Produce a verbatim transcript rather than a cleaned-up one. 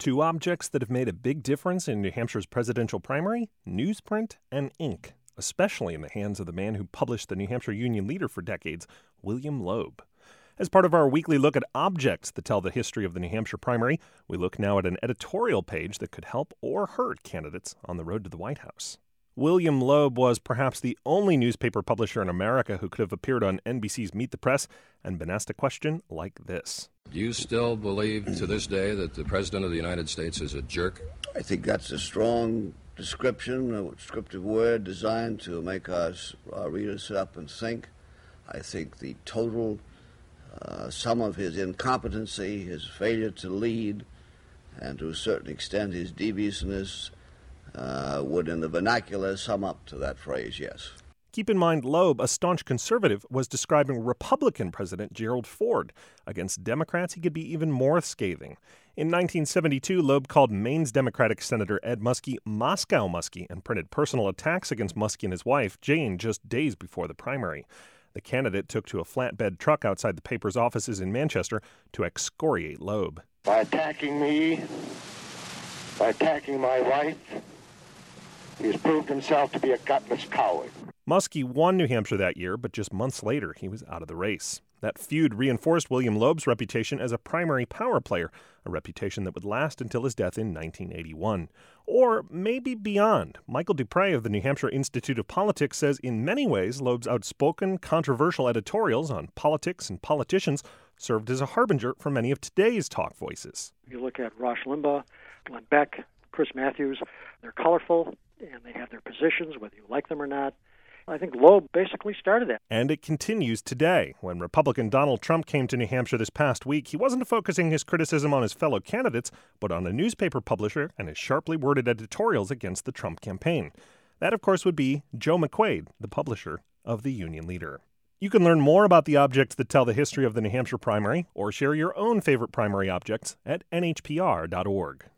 Two objects that have made a big difference in New Hampshire's presidential primary: newsprint and ink, especially in the hands of the man who published the New Hampshire Union Leader for decades, William Loeb. As part of our weekly look at objects that tell the history of the New Hampshire primary, we look now at an editorial page that could help or hurt candidates on the road to the White House. William Loeb was perhaps the only newspaper publisher in America who could have appeared on N B C's Meet the Press and been asked a question like this. Do you still believe to this day that the President of the United States is a jerk? I think that's a strong description, a descriptive word designed to make us, our readers sit up and think. I think the total uh, sum of his incompetency, his failure to lead, and to a certain extent his deviousness uh, would, in the vernacular, sum up to that phrase, yes. Keep in mind, Loeb, a staunch conservative, was describing Republican President Gerald Ford. Against Democrats, he could be even more scathing. In nineteen seventy-two, Loeb called Maine's Democratic Senator Ed Muskie Moscow Muskie and printed personal attacks against Muskie and his wife, Jane, just days before the primary. The candidate took to a flatbed truck outside the paper's offices in Manchester to excoriate Loeb. By attacking me, by attacking my wife, he has proved himself to be a gutless coward. Muskie won New Hampshire that year, but just months later, he was out of the race. That feud reinforced William Loeb's reputation as a primary power player, a reputation that would last until his death in nineteen eighty-one. Or maybe beyond. Michael Dupre of the New Hampshire Institute of Politics says in many ways, Loeb's outspoken, controversial editorials on politics and politicians served as a harbinger for many of today's talk voices. You look at Rush Limbaugh, Glenn Beck, Chris Matthews, they're colorful, and they have their positions, whether you like them or not. I think Loeb basically started that. And it continues today. When Republican Donald Trump came to New Hampshire this past week, he wasn't focusing his criticism on his fellow candidates, but on a newspaper publisher and his sharply worded editorials against the Trump campaign. That, of course, would be Joe McQuaid, the publisher of the Union Leader. You can learn more about the objects that tell the history of the New Hampshire primary, or share your own favorite primary objects at N H P R dot org.